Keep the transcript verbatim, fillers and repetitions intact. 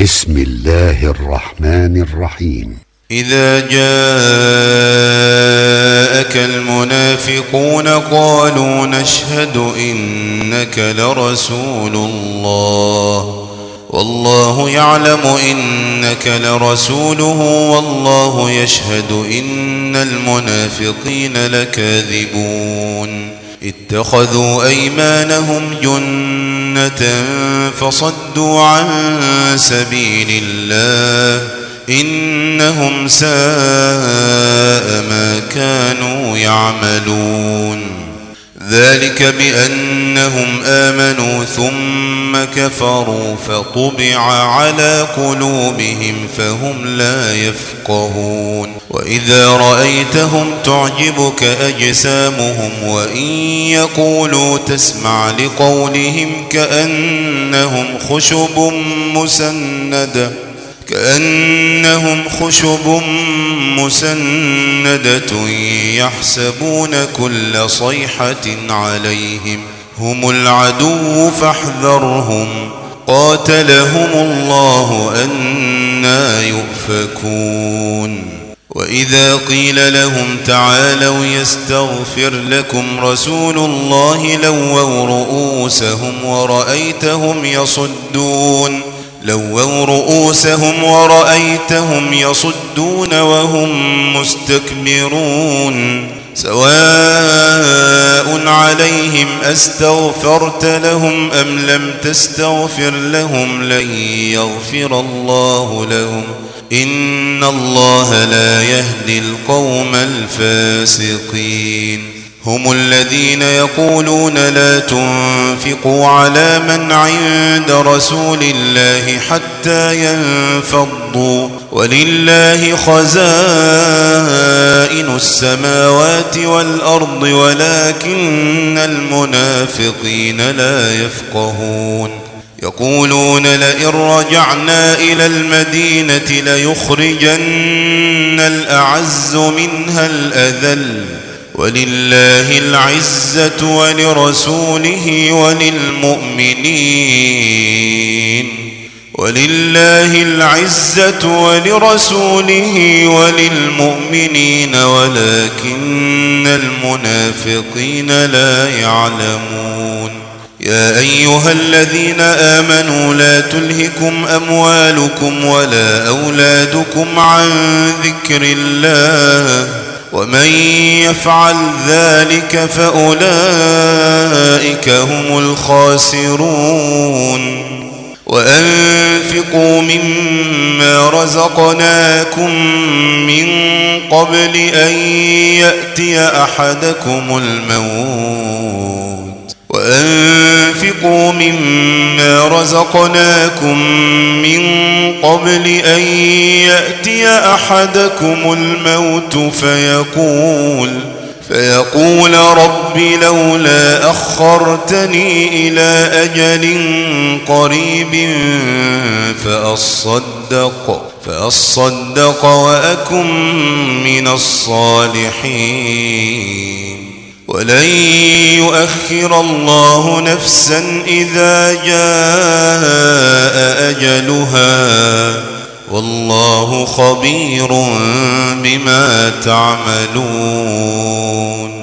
بسم الله الرحمن الرحيم. إذا جاءك المنافقون قالوا نشهد إنك لرسول الله والله يعلم إنك لرسوله والله يشهد إن المنافقين لكاذبون اتخذوا أيمانهم جنة فصدوا عن سبيل الله إنهم ساء ما كانوا يعملون ذلك بأنهم آمنوا ثم كفروا فطبع على قلوبهم فهم لا يفقهون وإذا رأيتهم تعجبك أجسامهم وإن يقولوا تسمع لقولهم كأنهم خشب مسندة كأنهم خشب مسندة يحسبون كل صيحة عليهم هم العدو فاحذرهم قاتلهم الله أنى يؤفكون وإذا قيل لهم تعالوا يستغفر لكم رسول الله لووا رؤوسهم ورأيتهم يصدون لووا رؤوسهم ورأيتهم يصدون وهم مستكبرون سواء عليهم أستغفرت لهم أم لم تستغفر لهم لن يغفر الله لهم إن الله لا يهدي القوم الفاسقين هم الذين يقولون لا تنفقوا على من عند رسول الله حتى ينفضوا ولله خزائن السماوات والأرض ولكن المنافقين لا يفقهون يقولون لئن رجعنا إلى المدينة ليخرجن الأعز منها الأذل ولله العزة ولرسوله وللمؤمنين ولله العزة ولرسوله وللمؤمنين ولكن المنافقين لا يعلمون يا أيها الذين آمنوا لا تلهكم أموالكم ولا أولادكم عن ذكر الله ومن يفعل ذلك فأولئك هم الخاسرون وأنفقوا مما رزقناكم من قبل أن يأتي أحدكم الموت وأنفقوا مما رزقناكم من قبل أن يأتي أحدكم الموت فيقول فيقول رب لولا أخرتني إلى أجل قريب فأصدق فأصدق وأكن من الصالحين ولن يؤخر الله نفسا إذا جاء أجلها والله خبير بما تعملون.